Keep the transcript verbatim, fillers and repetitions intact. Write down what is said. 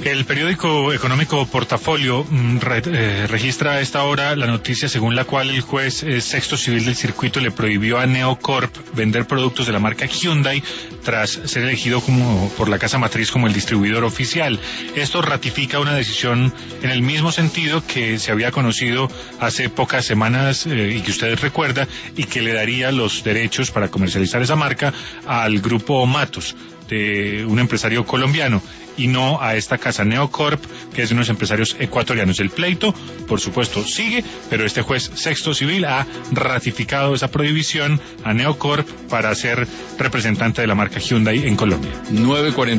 El periódico económico Portafolio mm, re, eh, registra a esta hora la noticia según la cual el juez eh, sexto civil del circuito le prohibió a Neocorp vender productos de la marca Hyundai tras ser elegido como por la casa matriz como el distribuidor oficial. Esto ratifica una decisión en el mismo sentido que se había conocido hace pocas semanas eh, y que usted recuerda, y que le daría los derechos para comercializar esa marca al grupo Matus, de un empresario colombiano, y no a esta casa Neocorp, que es de unos empresarios ecuatorianos. El pleito, por supuesto, sigue, pero este juez sexto civil ha ratificado esa prohibición a Neocorp para ser representante de la marca Hyundai en Colombia. nueve cuarenta